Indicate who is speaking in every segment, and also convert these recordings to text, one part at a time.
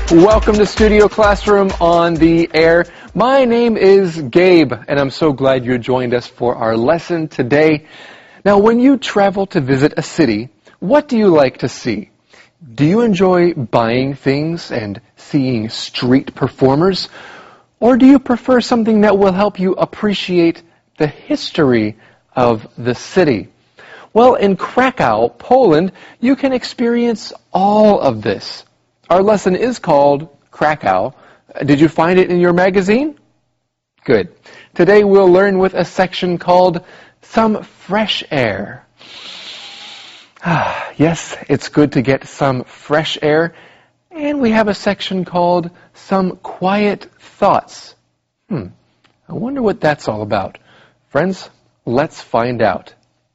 Speaker 1: Welcome to Studio Classroom on the Air. My name is Gabe, and I'm so glad you joined us for our lesson today. Now, when you travel to visit a city, what do you like to see? Do you enjoy buying things and seeing street performers? Or do you prefer something that will help you appreciate the history of the city? Well, in Krakow, Poland, you can experience all of this. Our lesson is called Krakow. Did you find it in your magazine? Good. Today we'll learn with a section called Some Fresh Air. Yes, it's good to get some fresh air. And we have a section called Some Quiet Thoughts. I wonder what that's all about. Friends, let's find out.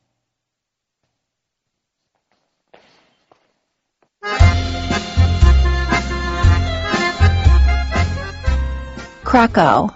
Speaker 2: Krakow.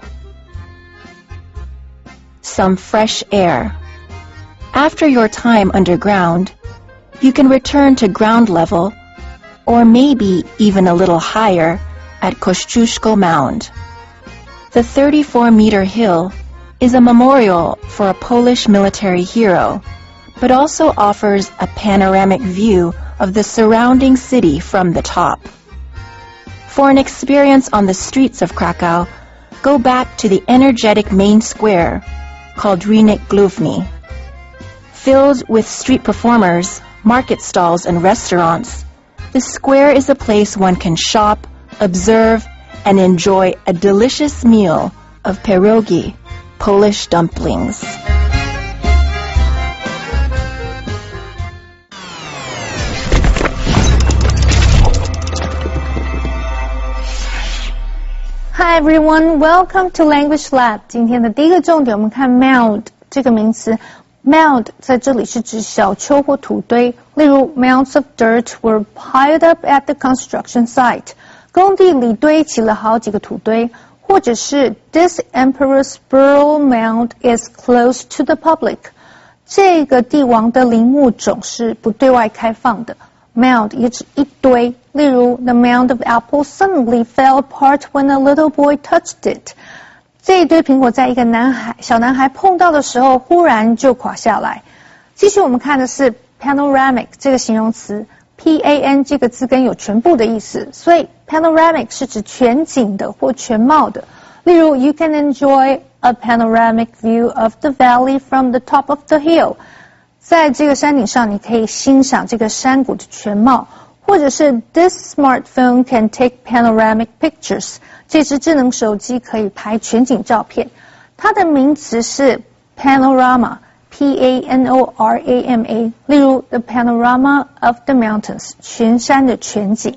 Speaker 2: Some fresh air. After your time underground, you can return to ground level, or maybe even a little higher, at Kościuszko Mound. The 34-meter hill is a memorial for a Polish military hero, but also offers a panoramic view of the surrounding city from the top. For an experience on the streets of Krakow, go back to the energetic main square called Rynek Główny. Filled with street performers, market stalls, and restaurants, the square is a place one can shop, observe, and enjoy a delicious meal of pierogi, Polish dumplings.
Speaker 3: Hi everyone, welcome to Language Lab. 今天的第一个重点，我们看 mound 这个名词。Mound 在这里是指小丘或土堆，例如 mounds of dirt were piled up at the construction site。工地里堆起了好几个土堆，或者是 This emperor's burial mound is closed to the public。这个帝王的陵墓总是不对外开放的。Mound 也指一堆，例如 The mound of apples suddenly fell apart when a little boy touched it。这一堆苹果在一个小男孩碰到的时候，忽然就垮下来。继续我们看的是 panoramic 这个形容词 ，P-A-N 这个字根有全部的意思，所以 panoramic 是指全景的或全貌的。例如 You can enjoy a panoramic view of the valley from the top of the hill。在这个山顶上，你可以欣赏这个山谷的全貌，或者是 This smartphone can take panoramic pictures。这只智能手机可以拍全景照片。它的名词是 panorama， P-A-N-O-R-A-M-A。例如 The panorama of the mountains， 全山的全景。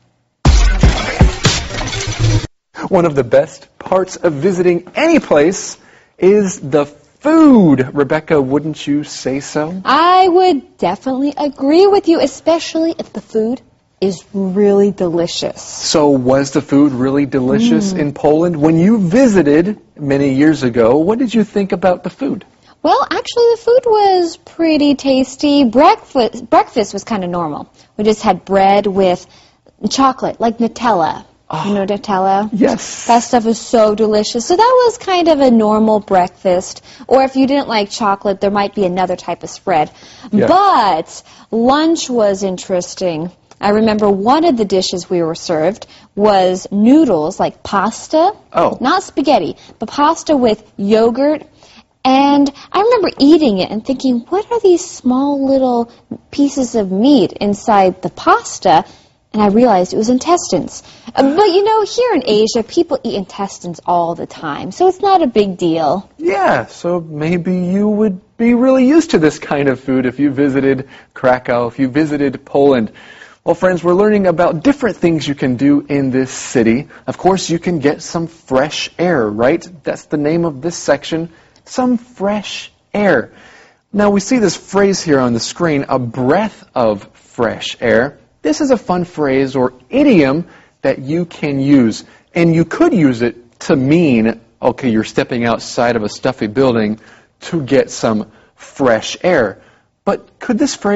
Speaker 1: One of the best parts of visiting any place is the food. Rebecca, wouldn't you say so?
Speaker 4: I would definitely agree with you, especially if the food is really delicious.
Speaker 1: So was the food really delicious in Poland? When you visited many years ago, what did you think about the food?
Speaker 4: Well, actually, the food was pretty tasty. Breakfast was kind of normal. We just had bread with chocolate, like Nutella. You know Nutella?
Speaker 1: Yes.
Speaker 4: That stuff is so delicious. So that was kind of a normal breakfast. Or if you didn't like chocolate, there might be another type of spread. Yeah. But lunch was interesting. I remember one of the dishes we were served was noodles, like pasta.
Speaker 1: Oh.
Speaker 4: Not spaghetti, but pasta with yogurt. And I remember eating it and thinking, what are these small little pieces of meat inside the pasta? And I realized it was intestines. But you know, here in Asia, people eat intestines all the time, so it's not a big deal.
Speaker 1: Yeah, so maybe you would be really used to this kind of food if you visited Krakow, if you visited Poland. Well, friends, we're learning about different things you can do in this city. Of course, you can get some fresh air, right? That's the name of this section, some fresh air. Now, we see this phrase here on the screen, a breath of fresh air. This is a fun phrase or idiom that you can use. And you could use it to mean, okay, you're stepping outside of a stuffy building to get some fresh air. But could this phrase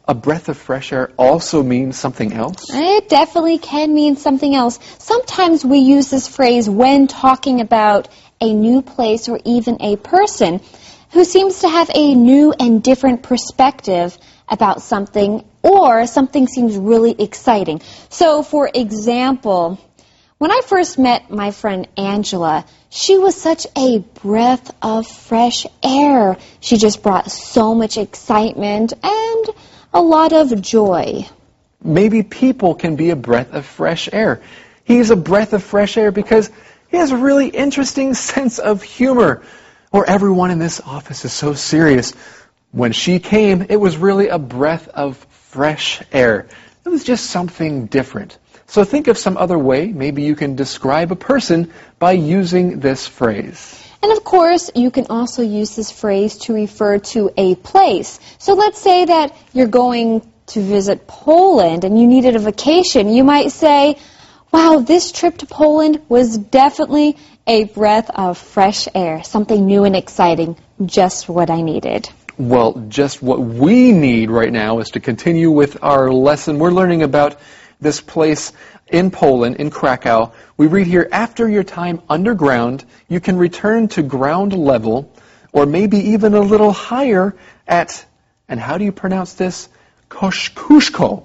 Speaker 1: a breath of fresh air also means something else?
Speaker 4: It definitely can mean something else. Sometimes we use this phrase when talking about a new place or even a person who seems to have a new and different perspective about something, or something seems really exciting. So, for example, when I first met my friend Angela, she was such a breath of fresh air. She just brought so much excitement and a lot of joy.
Speaker 1: Maybe people can be a breath of fresh air. He's a breath of fresh air because he has a really interesting sense of humor. Or everyone in this office is so serious. When she came, it was really a breath of fresh air. It was just something different. So think of some other way. Maybe you can describe a person by using this phrase.
Speaker 4: And of course, you can also use this phrase to refer to a place. So let's say that you're going to visit Poland and you needed a vacation. You might say, wow, this trip to Poland was definitely a breath of fresh air, something new and exciting, just what I needed.
Speaker 1: Well, just what we need right now is to continue with our lesson. We're learning about this place in Poland, in Krakow. We read here, after your time underground, you can return to ground level, or maybe even a little higher at, and how do you pronounce this? Kosciuszko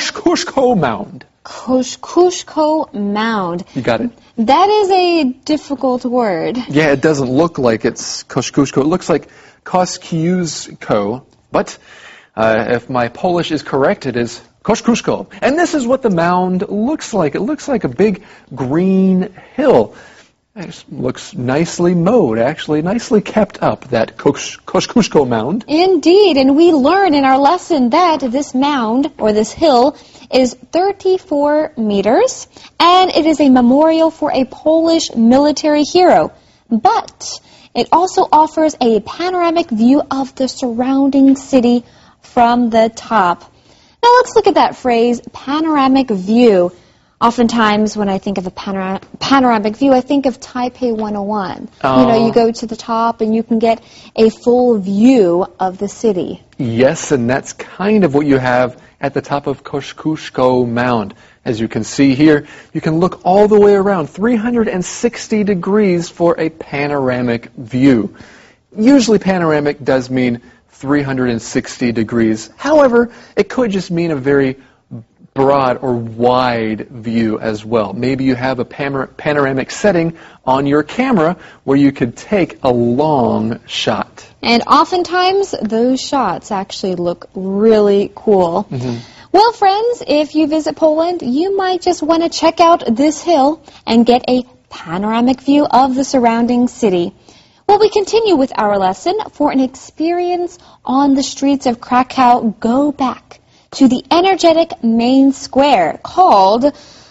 Speaker 1: Mound.
Speaker 4: Kosciuszko Mound.
Speaker 1: You got it.
Speaker 4: That is a difficult word.
Speaker 1: Yeah, it doesn't look like it's Kosciuszko. It looks like Kosciuszko, but if my Polish is correct, it is Kosciuszko. And this is what the mound looks like. It looks like a big green hill. It looks nicely mowed, actually, nicely kept up, that Kosciuszko Mound.
Speaker 4: Indeed, and we learned in our lesson that this mound, or this hill, is 34 meters, and it is a memorial for a Polish military hero. But it also offers a panoramic view of the surrounding city from the top. Now let's look at that phrase, panoramic view. Oftentimes when I think of a panoramic view, I think of Taipei 101.
Speaker 1: Oh.
Speaker 4: You know, you go to the top and you can get a full view of the city.
Speaker 1: Yes, and that's kind of what you have at the top of Kosciuszko Mound. As you can see here, you can look all the way around, 360 degrees for a panoramic view. Usually panoramic does mean 360 degrees. However, it could just mean a very broad or wide view as well. Maybe you have a panoramic setting on your camera where you could take a long shot.
Speaker 4: And oftentimes, those shots actually look really cool.
Speaker 1: Mm-hmm.
Speaker 4: Well, friends, if you visit Poland, you might just want to check out this hill and get a panoramic view of the surrounding city. Well, we continue with our lesson. For an experience on the streets of Krakow, go back to the energetic main square called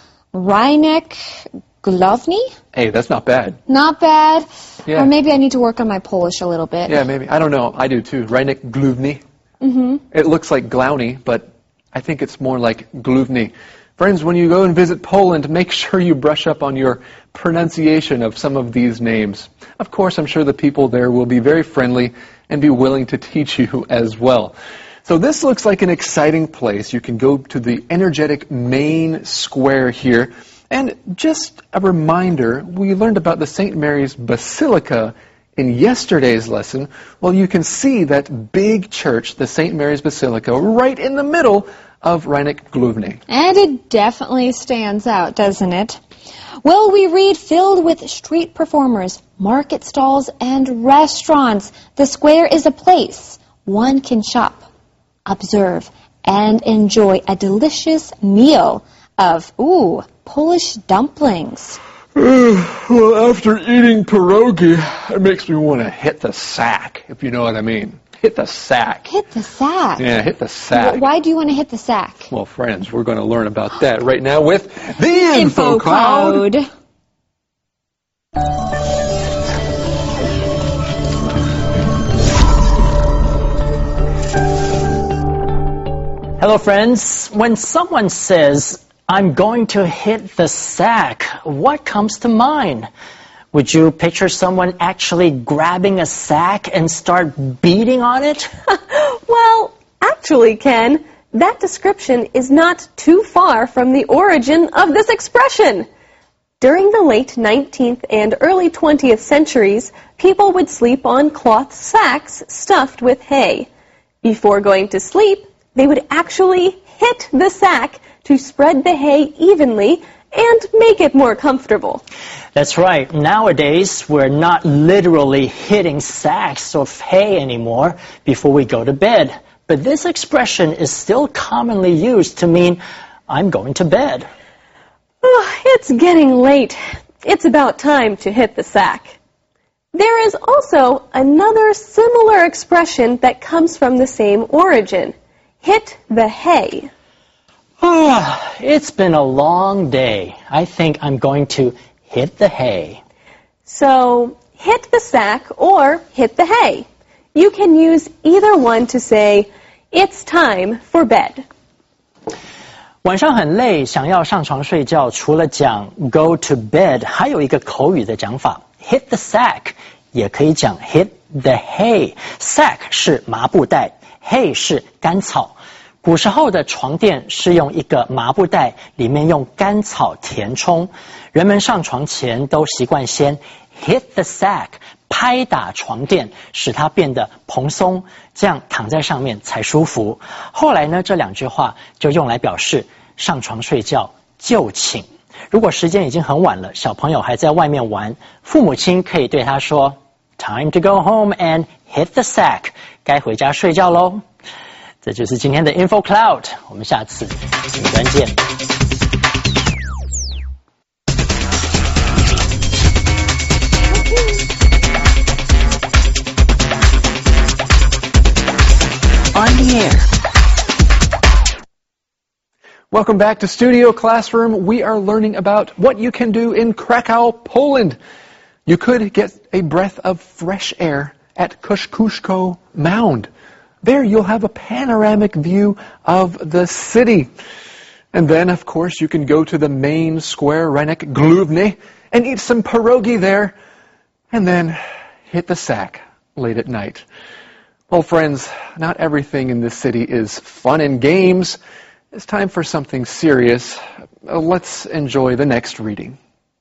Speaker 4: Rynek Główny.
Speaker 1: Hey, that's not bad.
Speaker 4: Not bad.
Speaker 1: Yeah.
Speaker 4: Or maybe I need to work on my Polish a little bit.
Speaker 1: Yeah, maybe. I don't know. I do too. Rynek Główny.
Speaker 4: Mm-hmm.
Speaker 1: It looks like Glowny, but I think it's more like Główny. Friends, when you go and visit Poland, make sure you brush up on your pronunciation of some of these names. Of course, I'm sure the people there will be very friendly and be willing to teach you as well. So this looks like an exciting place. You can go to the energetic main square here. And just a reminder, we learned about the St. Mary's Basilica in yesterday's lesson. Well, you can see that big church, the St. Mary's Basilica, right in the middle of Rynek Główny.
Speaker 4: And it definitely stands out, doesn't it? Well, we read filled with street performers, market stalls, and restaurants. The square is a place one can shop, observe, and enjoy a delicious meal of, Polish dumplings.
Speaker 1: Well, after eating pierogi, it makes me want to hit the sack, if you know what I mean. Hit the sack.
Speaker 4: Hit the sack?
Speaker 1: Yeah, hit the sack.
Speaker 4: Why do you want to hit the sack?
Speaker 1: Well, friends, we're going to learn about that right now with the Info Cloud.
Speaker 5: Hello, friends. When someone says, I'm going to hit the sack, what comes to mind? Would you picture someone actually grabbing a sack and start beating on it?
Speaker 6: Well, actually, Ken, that description is not too far from the origin of this expression. During the late 19th and early 20th centuries, people would sleep on cloth sacks stuffed with hay. Before going to sleep, they would actually hit the sack to spread the hay evenly and make it more comfortable.
Speaker 5: That's right. Nowadays, we're not literally hitting sacks of hay anymore before we go to bed. But this expression is still commonly used to mean, I'm going to bed.
Speaker 6: Oh, it's getting late. It's about time to hit the sack. There is also another similar expression that comes from the same origin. Hit the hay.
Speaker 5: It's been a long day. I think I'm going to hit the hay.
Speaker 6: So, hit the sack or hit the hay. You can use either one to say, it's time for bed.
Speaker 5: 晚上很累，想要上床睡觉，除了讲 go to bed， 还有一个口语的讲法 hit the sack， 也可以讲 hit the hay。sack 是麻布袋， hay 是干草。古时候的床垫是用一个麻布袋，里面用干草填充。人们上床前都习惯先 hit the sack， 拍打床垫，使它变得蓬松，这样躺在上面才舒服。后来呢，这两句话就用来表示上床睡觉就寝。如果时间已经很晚了，小朋友还在外面玩，父母亲可以对他说 Time to go home and hit the sack， 该回家睡觉咯。这就是今天的 Info Cloud， 我们下次云端见。
Speaker 1: On the air. Welcome back to Studio Classroom. We are learning about what you can do in Krakow, Poland. You could get a breath of fresh air at Kosciuszko Mound. There you'll have a panoramic view of the city. And then, of course, you can go to the main square, Rynek Główny, and eat some pierogi there, and then hit the sack late at night. Well, friends, not everything in this city is fun and games. It's time for something serious. Let's enjoy the next reading.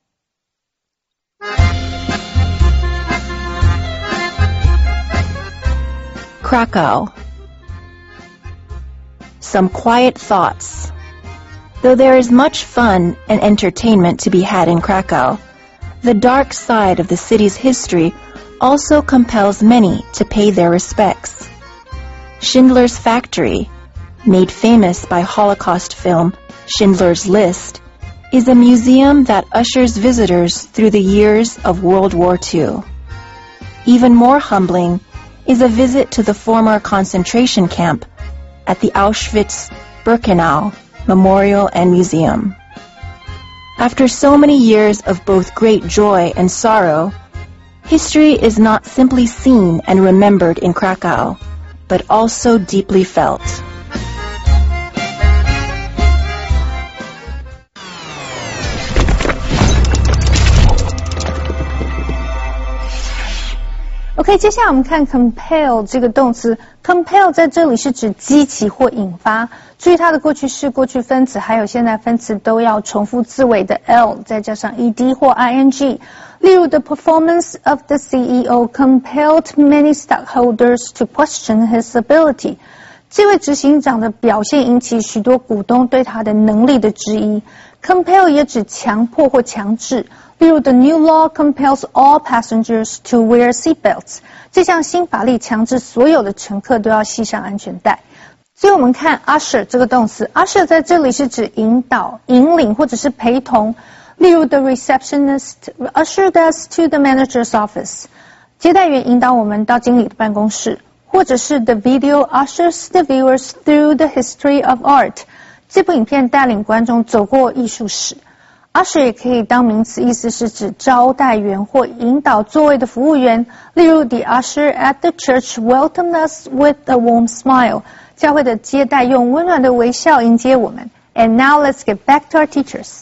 Speaker 2: Krakow. Some quiet thoughts. Though there is much fun and entertainment to be had in Krakow, the dark side of the city's history also compels many to pay their respects. Schindler's Factory, made famous by Holocaust film Schindler's List, is a museum that ushers visitors through the years of World War II. Even more humbling is a visit to the former concentration camp at the Auschwitz-Birkenau Memorial and Museum. After so many years of both great joy and sorrow, history is not simply seen and remembered in Krakow, but also deeply felt.
Speaker 3: OK， 接下来我们看 compel 这个动词。compel 在这里是指激起或引发。注意它的过去式、过去分词还有现在分词都要重复字尾的 l， 再加上 ed 或 ing。例如 ，the performance of the CEO compelled many stockholders to question his ability。这位执行长的表现引起许多股东对他的能力的质疑。compel 也指强迫或强制。例如 ，the new law compels all passengers to wear seatbelts。这项新法律强制所有的乘客都要系上安全带。最后我们看 usher 这个动词 ，usher 在这里是指引导、引领或者是陪同。例如 ，the receptionist ushered us to the manager's office。接待员引导我们到经理的办公室。或者是 the video ushers the viewers through the history of art。这部影片带领观众走过艺术史。usher 也可以当名词，意思是指招待员或引导座位的服务员。例如 ，the usher at the church welcomed us with a warm smile。教会的接待用温暖的微笑迎接我们。And now let's get back to our teachers.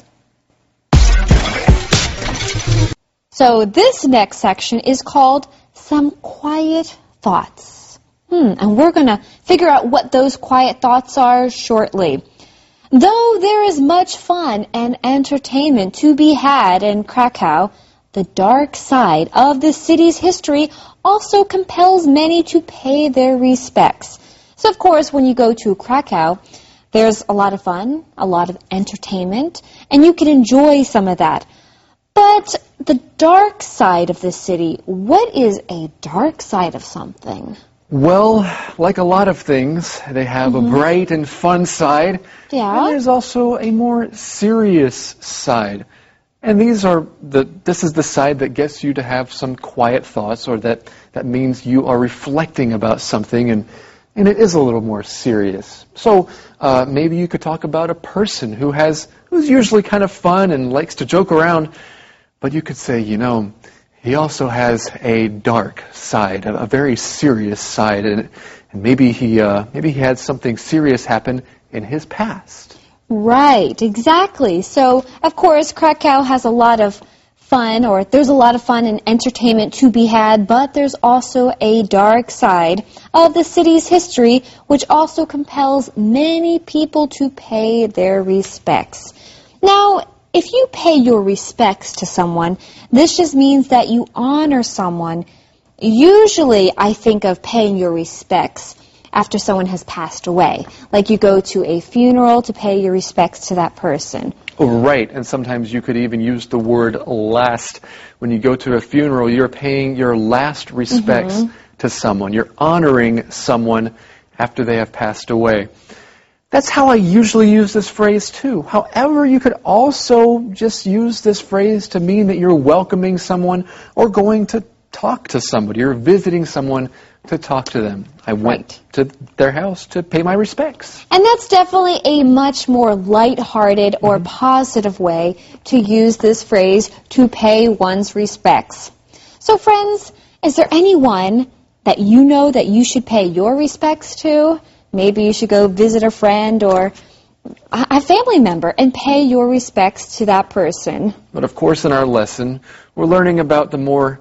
Speaker 4: So this next section is called Some Quiet Thoughts. And we're going to figure out what those quiet thoughts are shortly. Though there is much fun and entertainment to be had in Krakow, the dark side of the city's history also compels many to pay their respects. So, of course, when you go to Krakow, there's a lot of fun, a lot of entertainment, and you can enjoy some of that. But the dark side of the city, what is a dark side of something?
Speaker 1: Well, like a lot of things, they have a bright and fun side.
Speaker 4: Yeah.
Speaker 1: And there's also a more serious side. And this is the side that gets you to have some quiet thoughts, or that means you are reflecting about something, and it is a little more serious. So maybe you could talk about a person who's usually kind of fun and likes to joke around, but you could say, he also has a dark side, a very serious side, and maybe he had something serious happen in his past.
Speaker 4: Right, exactly. So, of course, Krakow has a lot of fun, or there's a lot of fun and entertainment to be had, but there's also a dark side of the city's history, which also compels many people to pay their respects. Now, if you pay your respects to someone, this just means that you honor someone. Usually, I think of paying your respects after someone has passed away. Like you go to a funeral to pay your respects to that person.
Speaker 1: Oh, right, and sometimes you could even use the word last. When you go to a funeral, you're paying your last respects to someone. You're honoring someone after they have passed away. That's how I usually use this phrase too. However, you could also just use this phrase to mean that you're welcoming someone or going to talk to somebody. You're visiting someone to talk to them. I went to their house to pay my respects.
Speaker 4: And that's definitely a much more lighthearted or positive way to use this phrase, to pay one's respects. So friends, is there anyone that you know that you should pay your respects to? Maybe you should go visit a friend or a family member and pay your respects to that person.
Speaker 1: But of course, in our lesson, we're learning about the more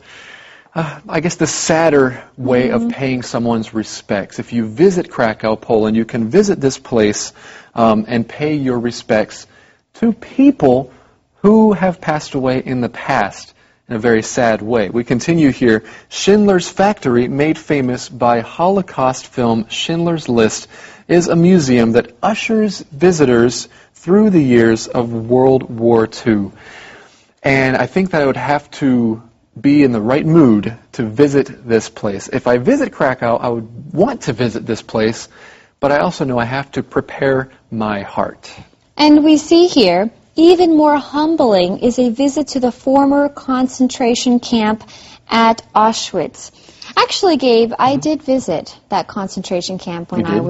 Speaker 1: the sadder way of paying someone's respects. If you visit Krakow, Poland, you can visit this place and pay your respects to people who have passed away in the past in a very sad way. We continue here. Schindler's Factory, made famous by Holocaust film Schindler's List, is a museum that ushers visitors through the years of World War II. And I think that I would have to be in the right mood to visit this place. If I visit Krakow, I would want to visit this place, but I also know I have to prepare my heart.
Speaker 4: And we see here, even more humbling is a visit to the former concentration camp at Auschwitz. Actually, Gabe, I did visit that concentration camp when I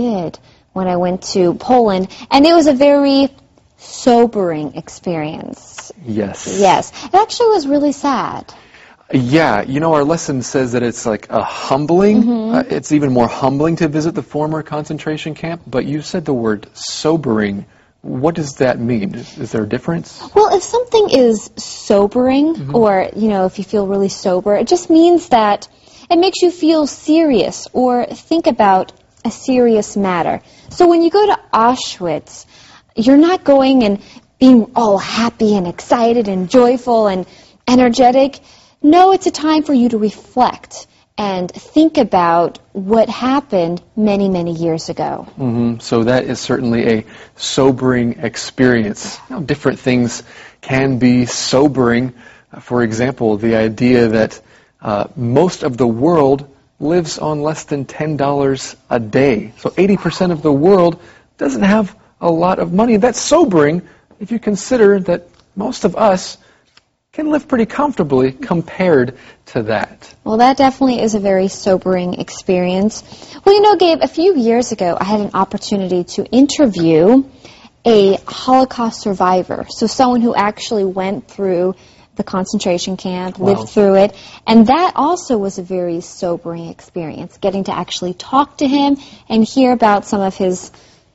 Speaker 4: went to Poland, and it was a very sobering experience.
Speaker 1: Yes.
Speaker 4: Yes. It actually was really sad.
Speaker 1: Yeah, our lesson says that it's like a humbling. It's even more humbling to visit the former concentration camp, but you said the word sobering. What does that mean? Is there a difference?
Speaker 4: Well, if something is sobering, or, if you feel really sober, it just means that it makes you feel serious or think about a serious matter. So when you go to Auschwitz, you're not going and being all happy and excited and joyful and energetic. No, it's a time for you to reflect and think about what happened many, many years ago.
Speaker 1: So that is certainly a sobering experience. Different things can be sobering. For example, the idea that most of the world lives on less than $10 a day. So 80% of the world doesn't have a lot of money. That's sobering if you consider that most of us can live pretty comfortably compared to that.
Speaker 4: Well, that definitely is a very sobering experience. Well, Gabe, a few years ago, I had an opportunity to interview a Holocaust survivor, so someone who actually went through the concentration camp, lived through it, and that also was a very sobering experience, getting to actually talk to him and hear about some of his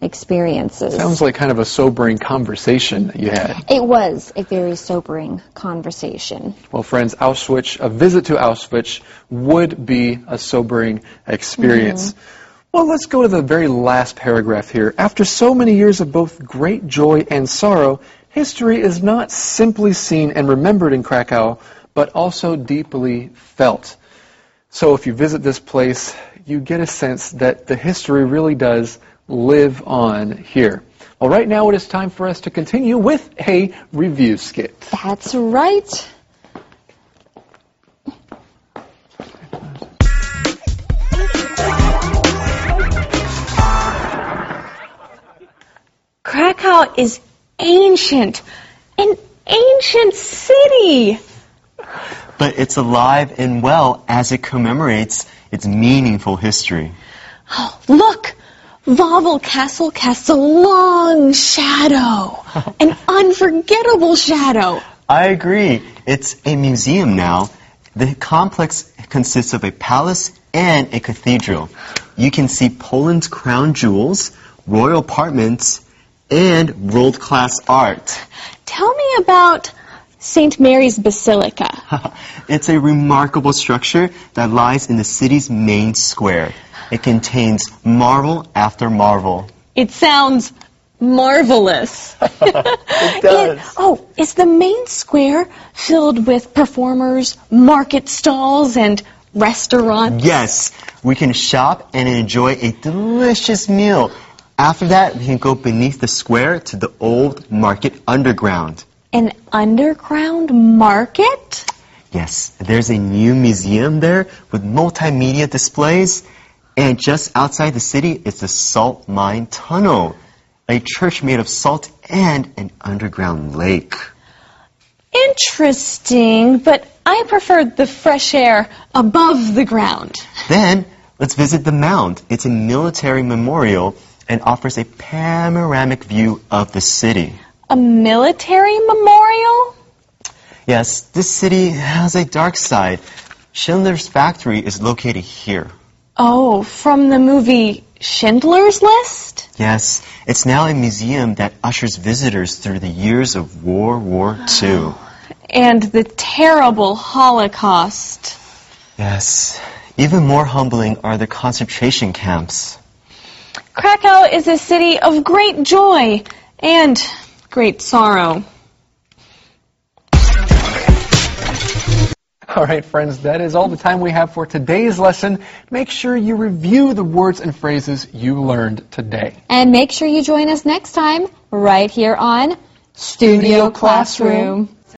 Speaker 4: experiences.
Speaker 1: Sounds like kind of a sobering conversation that you had.
Speaker 4: It was a very sobering conversation.
Speaker 1: Well, friends, Auschwitz, a visit to Auschwitz would be a sobering experience. Well, let's go to the very last paragraph here. After so many years of both great joy and sorrow, history is not simply seen and remembered in Krakow, but also deeply felt. So if you visit this place, you get a sense that the history really does live on here. Well, right now it is time for us to continue with a review skit.
Speaker 4: That's right.
Speaker 6: Krakow is ancient, an ancient city.
Speaker 7: But it's alive and well as it commemorates its meaningful history.
Speaker 6: Oh, look! Wawel Castle casts a long shadow, an unforgettable shadow.
Speaker 7: I agree. It's a museum now. The complex consists of a palace and a cathedral. You can see Poland's crown jewels, royal apartments, and world-class art.
Speaker 6: Tell me about St. Mary's Basilica.
Speaker 7: It's a remarkable structure that lies in the city's main square. It contains marvel after marvel.
Speaker 6: It sounds marvelous.
Speaker 7: It does.
Speaker 6: Is the main square filled with performers, market stalls, and restaurants?
Speaker 7: Yes, we can shop and enjoy a delicious meal. After that, we can go beneath the square to the old market underground.
Speaker 6: An underground market?
Speaker 7: Yes, there's a new museum there with multimedia displays. And just outside the city is the Salt Mine Tunnel, a church made of salt and an underground lake.
Speaker 6: Interesting, but I prefer the fresh air above the ground.
Speaker 7: Then, let's visit the mound. It's a military memorial and offers a panoramic view of the city.
Speaker 6: A military memorial?
Speaker 7: Yes, this city has a dark side. Schindler's factory is located here.
Speaker 6: Oh, from the movie Schindler's List?
Speaker 7: Yes, it's now a museum that ushers visitors through the years of World War II.
Speaker 6: And the terrible Holocaust.
Speaker 7: Yes, even more humbling are the concentration camps.
Speaker 6: Krakow is a city of great joy and great sorrow.
Speaker 1: All right, friends, that is all the time we have for today's lesson. Make sure you review the words and phrases you learned today.
Speaker 4: And make sure you join us next time right here on Studio Classroom.